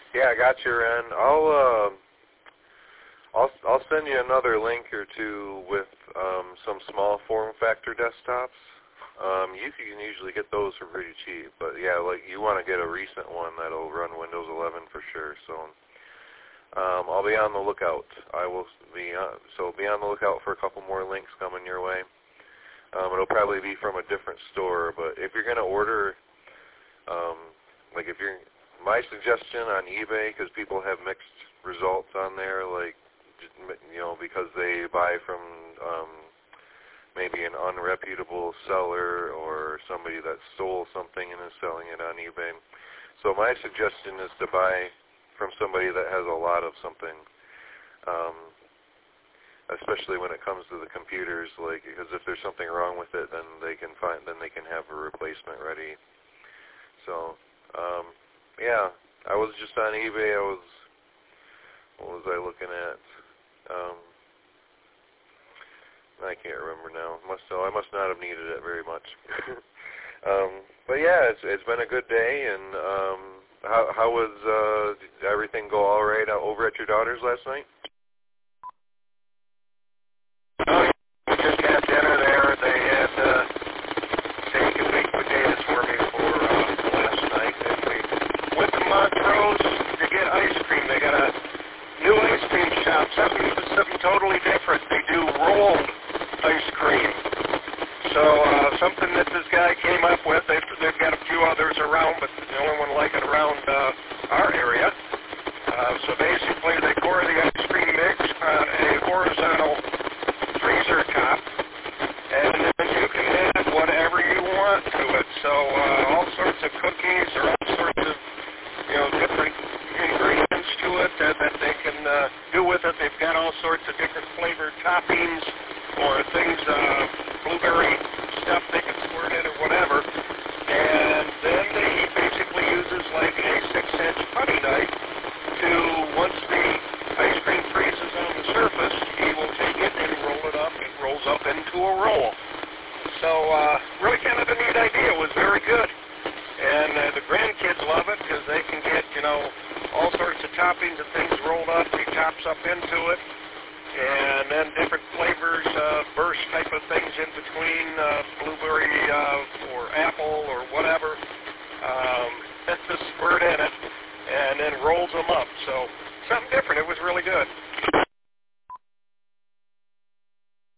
Yeah, I got your end. I'll send you another link or two with some small form factor desktops. You can usually get those for pretty cheap, but yeah, like you want to get a recent one that'll run Windows 11 for sure. So I'll be on the lookout. I will be be on the lookout for a couple more links coming your way. It'll probably be from a different store, but if you're going to order, my suggestion on eBay, because people have mixed results on there, like, because they buy from maybe an unreputable seller or somebody that stole something and is selling it on eBay. So my suggestion is to buy from somebody that has a lot of something, especially when it comes to the computers, like, because if there's something wrong with it, then they can have a replacement ready. So, yeah, I was just on eBay. What was I looking at? I can't remember now. I must not have needed it very much. But yeah, it's been a good day. And how was did everything go all right over at your daughter's last night? We just had dinner there. They had steak and baked potatoes for me for last night. And we went to Montrose to get ice cream. They got a new ice cream shop, something totally different. They do rolled ice cream. So something that this guy came up with. They've got a few others around, but the only one like it around our area. So basically, they pour the ice cream mix on a horizontal freezer top, and then you can add whatever you want to it. So all sorts of cookies or all sorts of different ingredients to it that they can do with it. They've got all sorts of different flavored toppings or things, blueberry stuff they can squirt in or whatever. And then he basically uses like a 6-inch putty knife to, once the ice cream freezes on the surface, he will take it and roll it up. It rolls up into a roll. So really kind of a neat idea. It was very good. And the grandkids love it because they can get, all sorts of toppings and things rolled up. He chops up into it. And then different flavors, burst type of things in between, blueberry or apple or whatever. Just squirt in it and then rolls them up. So something different. It was really good.